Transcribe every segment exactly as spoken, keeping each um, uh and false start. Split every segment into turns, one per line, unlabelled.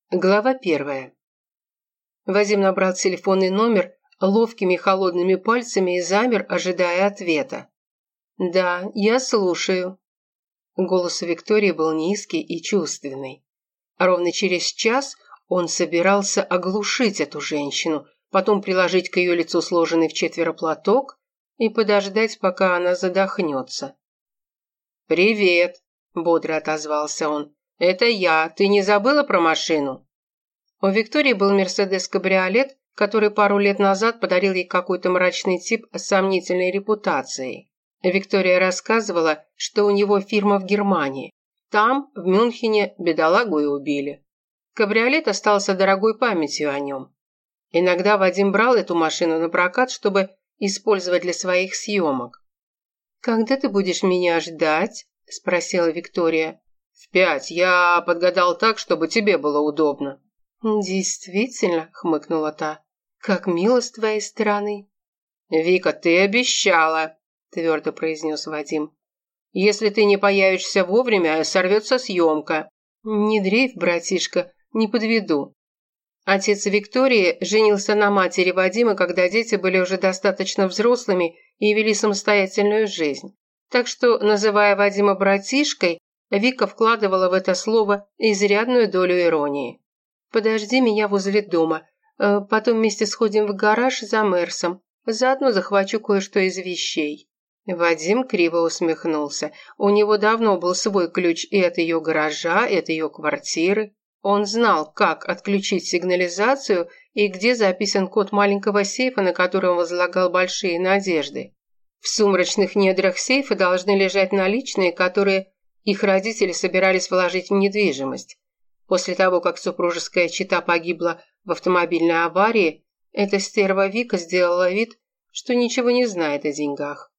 Глава первая. Вадим набрал телефонный номер ловкими холодными пальцами и замер, ожидая ответа. «Да, я слушаю». Голос у Виктории был низкий и чувственный. Ровно через час он собирался оглушить эту женщину, потом приложить к ее лицу сложенный в четверо платок и подождать, пока она задохнется. «Привет», – бодро отозвался он. «Это я. Ты не забыла про машину?» У Виктории был Мерседес-кабриолет, который пару лет назад подарил ей какой-то мрачный тип с сомнительной репутацией. Виктория рассказывала, что у него фирма в Германии. Там, в Мюнхене, бедолагу и убили. Кабриолет остался дорогой памятью о нем. Иногда Вадим брал эту машину на прокат, чтобы использовать для своих съемок. «Когда ты будешь меня ждать?» – спросила Виктория. «В пять. Я подгадал так, чтобы тебе было удобно». «Действительно», – хмыкнула та. «Как мило с твоей стороны». «Вика, ты обещала», – твердо произнес Вадим. «Если ты не появишься вовремя, сорвется съемка». «Не дрейф, братишка, не подведу». Отец Виктории женился на матери Вадима, когда дети были уже достаточно взрослыми и вели самостоятельную жизнь. Так что, называя Вадима братишкой, Вика вкладывала в это слово изрядную долю иронии. «Подожди меня возле дома. Потом вместе сходим в гараж за Мерсом. Заодно захвачу кое-что из вещей». Вадим криво усмехнулся. У него давно был свой ключ и от ее гаража, и от ее квартиры. Он знал, как отключить сигнализацию и где записан код маленького сейфа, на который он возлагал большие надежды. В сумрачных недрах сейфа должны лежать наличные, которые их родители собирались вложить в недвижимость. После того, как супружеская чета погибла в автомобильной аварии, эта стерва Вика сделала вид, что ничего не знает о деньгах.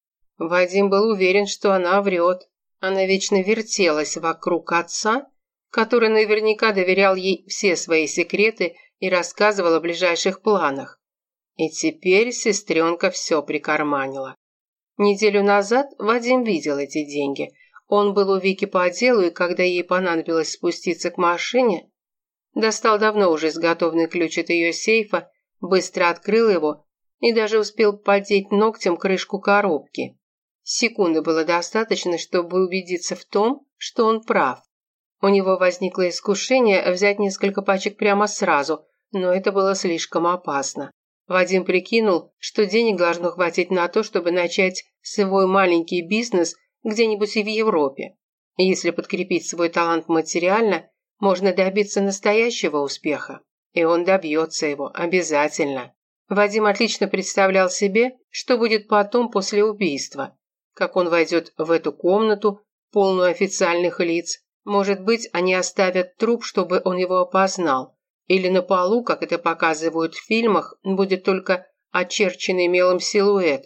Вадим был уверен, что она врет. Она вечно вертелась вокруг отца, который наверняка доверял ей все свои секреты и рассказывал о ближайших планах. И теперь сестренка все прикарманила. Неделю назад Вадим видел эти деньги. Он был у Вики по делу, и когда ей понадобилось спуститься к машине, достал давно уже изготовленный ключ от ее сейфа, быстро открыл его и даже успел поддеть ногтем крышку коробки. Секунды было достаточно, чтобы убедиться в том, что он прав. У него возникло искушение взять несколько пачек прямо сразу, но это было слишком опасно. Вадим прикинул, что денег должно хватить на то, чтобы начать свой маленький бизнес где-нибудь и в Европе. Если подкрепить свой талант материально, можно добиться настоящего успеха. И он добьется его, обязательно. Вадим отлично представлял себе, что будет потом после убийства. Как он войдет в эту комнату, полную официальных лиц. Может быть, они оставят труп, чтобы он его опознал. Или на полу, как это показывают в фильмах, будет только очерченный мелом силуэт.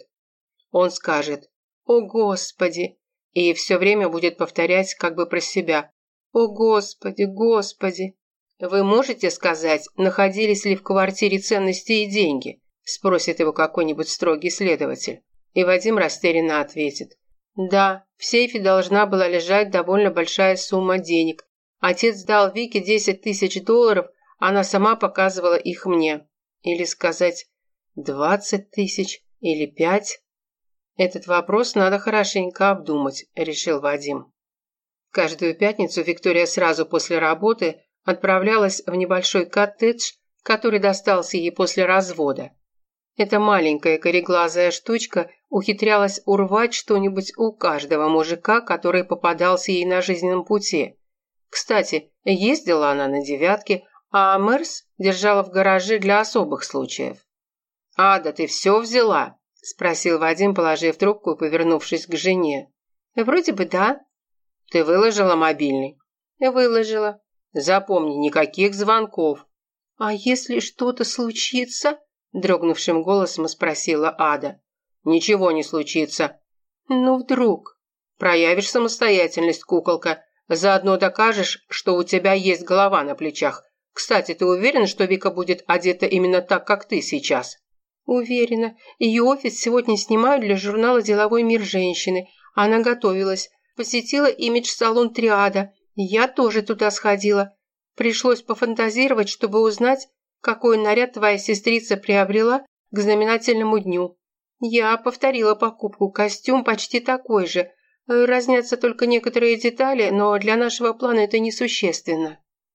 Он скажет «О, Господи!» и все время будет повторять как бы про себя «О, Господи, Господи!» «Вы можете сказать, находились ли в квартире ценности и деньги?» спросит его какой-нибудь строгий следователь. И Вадим растерянно ответит «Да, в сейфе должна была лежать довольно большая сумма денег. Отец дал Вике десять тысяч долларов, она сама показывала их мне». Или сказать «двадцать тысяч» или «пять». «Этот вопрос надо хорошенько обдумать», – решил Вадим. Каждую пятницу Виктория сразу после работы отправлялась в небольшой коттедж, который достался ей после развода. Эта маленькая кореглазая штучка ухитрялась урвать что-нибудь у каждого мужика, который попадался ей на жизненном пути. Кстати, ездила она на девятке, а Мерс держала в гараже для особых случаев. «Ада, ты все взяла?» – спросил Вадим, положив трубку и повернувшись к жене. «Вроде бы да». «Ты выложила мобильный?» «Выложила». «Запомни, никаких звонков». «А если что-то случится?» – дрогнувшим голосом спросила Ада. «Ничего не случится». «Ну, вдруг?» «Проявишь самостоятельность, куколка. Заодно докажешь, что у тебя есть голова на плечах. Кстати, ты уверена, что Вика будет одета именно так, как ты сейчас?» «Уверена. Ее офис сегодня снимают для журнала «Деловой мир женщины». Она готовилась. Посетила имидж-салон «Триада». Я тоже туда сходила. Пришлось пофантазировать, чтобы узнать, какой наряд твоя сестрица приобрела к знаменательному дню. Я повторила покупку, костюм почти такой же. Разнятся только некоторые детали, но для нашего плана это несущественно».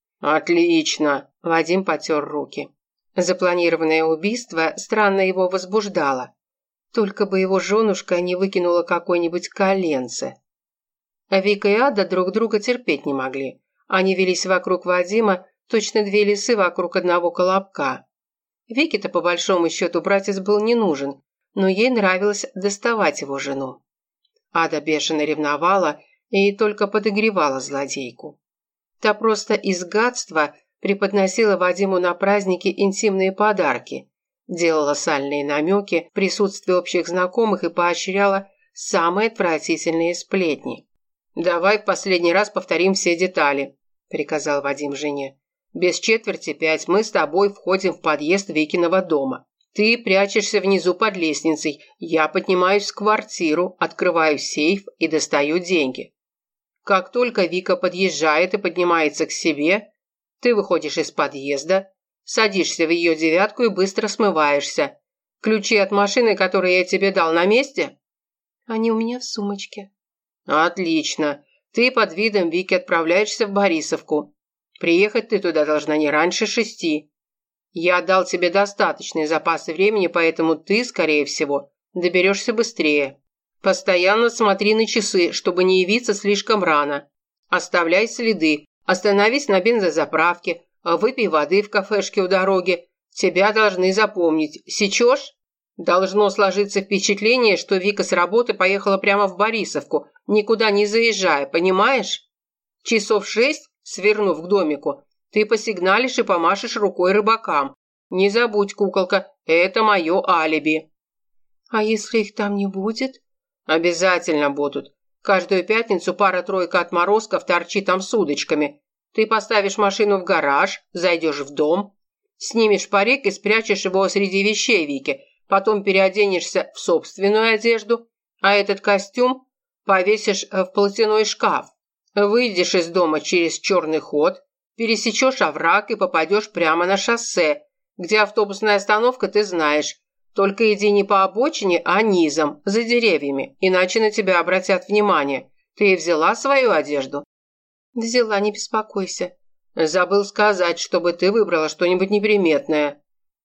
«Отлично!» –
Вадим потер руки. Запланированное убийство странно его возбуждало. Только бы его женушка не выкинула какое-нибудь коленце. Вика и Ада друг друга терпеть не могли. Они велись вокруг Вадима, точно две лисы вокруг одного колобка. Вике-то, по большому счету, братец был не нужен, но ей нравилось доставать его жену. Ада бешено ревновала и только подогревала злодейку. Та просто из гадства преподносила Вадиму на праздники интимные подарки, делала сальные намеки в присутствии общих знакомых и поощряла самые отвратительные сплетни. «Давай в последний раз повторим все детали», – приказал Вадим жене. «Без четверти пять мы с тобой входим в подъезд Викиного дома. Ты прячешься внизу под лестницей, я поднимаюсь в квартиру, открываю сейф и достаю деньги. Как только Вика подъезжает и поднимается к себе, ты выходишь из подъезда, садишься в ее девятку и быстро смываешься. Ключи от машины, которые я тебе дал, на месте?» «Они у меня в сумочке».
«Отлично. Ты под видом Вики отправляешься в Борисовку. Приехать ты туда должна не раньше шести. Я дал тебе достаточные запасы времени, поэтому ты, скорее всего, доберешься быстрее. Постоянно смотри на часы, чтобы не явиться слишком рано. Оставляй следы, остановись на бензозаправке, выпей воды в кафешке у дороги. Тебя должны запомнить. Сечешь? Должно сложиться впечатление, что Вика с работы поехала прямо в Борисовку, никуда не заезжая, понимаешь? Часов шесть, свернув к домику, ты посигналишь и помашешь рукой рыбакам. Не забудь, куколка, это мое алиби».
«А если их там не будет?»
«Обязательно будут. Каждую пятницу пара-тройка отморозков торчит там с удочками. Ты поставишь машину в гараж, зайдешь в дом, снимешь парик и спрячешь его среди вещей Вики, потом переоденешься в собственную одежду, а этот костюм повесишь в платяной шкаф. Выйдешь из дома через черный ход, пересечешь овраг и попадешь прямо на шоссе, где автобусная остановка ты знаешь. Только иди не по обочине, а низом, за деревьями, иначе на тебя обратят внимание. Ты взяла свою одежду?»
«Взяла, не беспокойся».
«Забыл сказать, чтобы ты выбрала что-нибудь неприметное».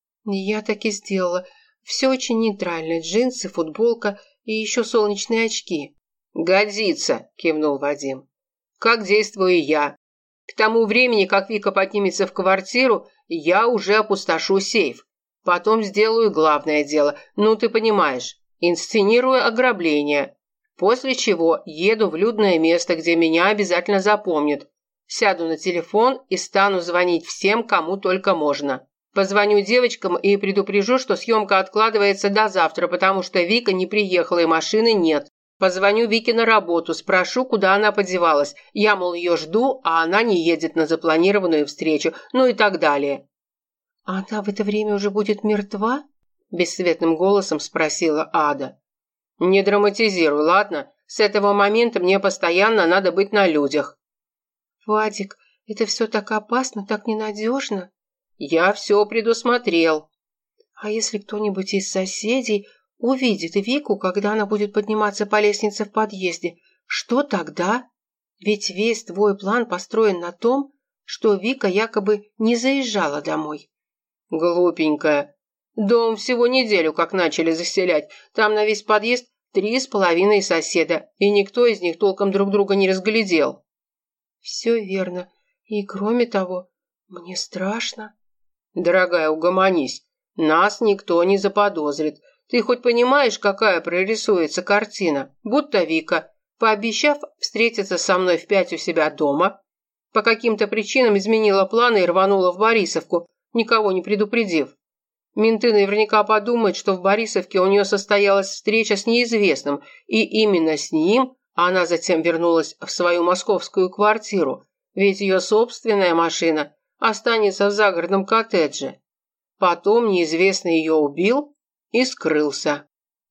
«Я так и сделала. Все очень нейтрально. Джинсы, футболка и еще солнечные очки».
«Годится», – кивнул Вадим. «Как действую я. К тому времени, как Вика поднимется в квартиру, я уже опустошу сейф. Потом сделаю главное дело, ну ты понимаешь, инсценирую ограбление. После чего еду в людное место, где меня обязательно запомнят. Сяду на телефон и стану звонить всем, кому только можно. Позвоню девочкам и предупрежу, что съемка откладывается до завтра, потому что Вика не приехала и машины нет. Позвоню Вике на работу, спрошу, куда она подевалась. Я, мол, ее жду, а она не едет на запланированную встречу, ну и так далее».
«Она в это время уже будет мертва?»
– бесцветным голосом спросила Ада. «Не драматизируй, ладно? С этого момента мне постоянно надо быть на людях».
«Вадик, это все так опасно, так ненадежно».
«Я все предусмотрел».
«А если кто-нибудь из соседей увидит Вику, когда она будет подниматься по лестнице в подъезде, что тогда? Ведь весь твой план построен на том, что Вика якобы не заезжала домой».
«Глупенькая. Дом всего неделю как начали заселять. Там на весь подъезд три с половиной соседа, и никто из них толком друг друга не разглядел».
«Все верно. И кроме того, мне страшно».
«Дорогая, угомонись. Нас никто не заподозрит. Ты хоть понимаешь, какая прорисуется картина? Будто Вика, пообещав встретиться со мной в пять у себя дома, по каким-то причинам изменила планы и рванула в Борисовку, никого не предупредив. Менты наверняка подумают, что в Борисовке у нее состоялась встреча с неизвестным, и именно с ним она затем вернулась в свою московскую квартиру, ведь ее собственная машина останется в загородном коттедже. Потом неизвестный ее убил и скрылся.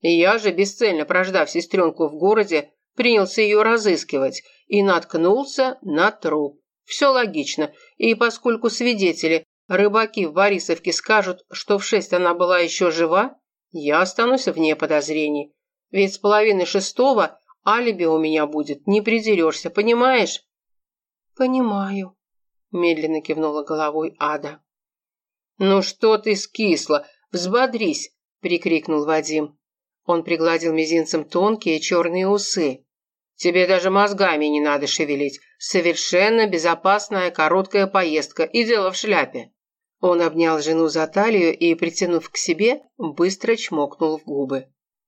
Я же, бесцельно прождав сестренку в городе, принялся ее разыскивать и наткнулся на труп. Все логично, и поскольку свидетели, рыбаки в Борисовке скажут, что в шесть она была еще жива, я останусь вне подозрений. Ведь с половины шестого алиби у меня будет, не придерешься, понимаешь?»
«Понимаю», – медленно кивнула головой Ада.
«Ну что ты скисла? Взбодрись!» – прикрикнул Вадим. Он пригладил мизинцем тонкие черные усы. «Тебе даже мозгами не надо шевелить. Совершенно безопасная короткая поездка, и дело в шляпе». Он обнял жену за талию и, притянув к себе, быстро чмокнул в губы.